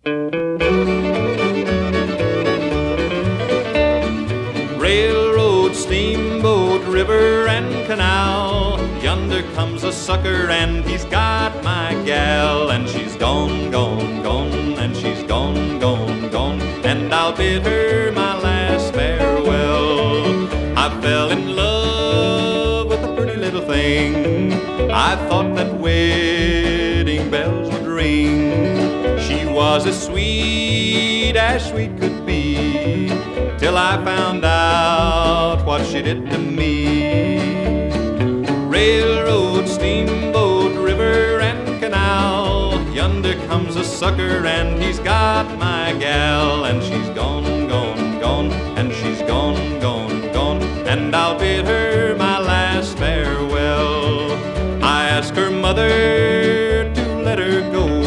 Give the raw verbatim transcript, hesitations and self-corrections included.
Railroad, steamboat, river, and canal, yonder comes a sucker and he's got my gal. And she's gone, gone, gone, and she's gone, gone, gone, and I'll bid her my last farewell. I fell in love with a pretty little thing. I thought that wedding bells would ring. She was as sweet as sweet could be, till I found out what she did to me. Railroad, steamboat, river, and canal, yonder comes a sucker and he's got my gal. And she's gone, gone, gone, and she's gone, gone, gone, and I'll bid her my last farewell. I asked her mother to let her go,